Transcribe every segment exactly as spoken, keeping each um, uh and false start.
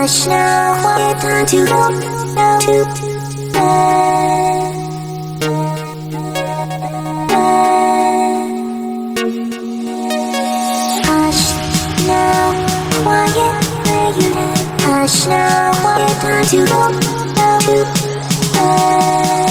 Hush now, quiet time to go, now to bed. Hush now, quiet where you live. Hush now, quiet time to go, now to bed.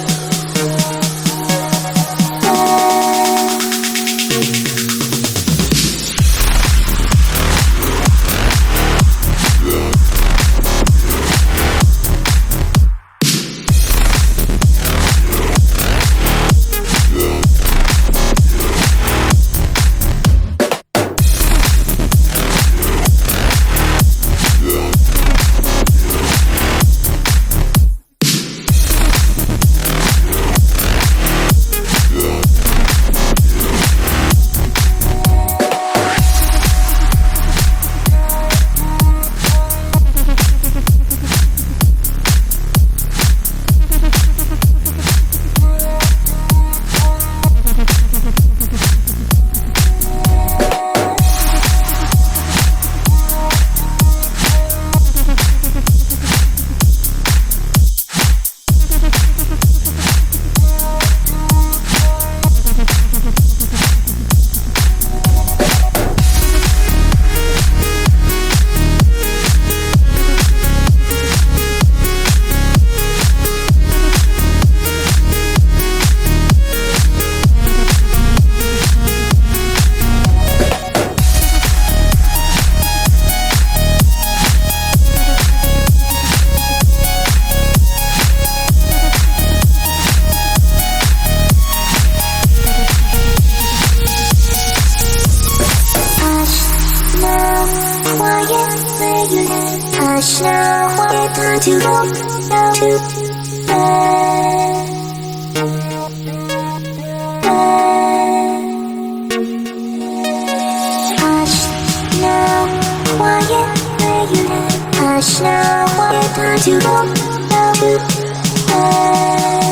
Hush now, quiet time to go, now to bed. Hush now, quiet where you live. Hush now, quiet time to go, now to bed.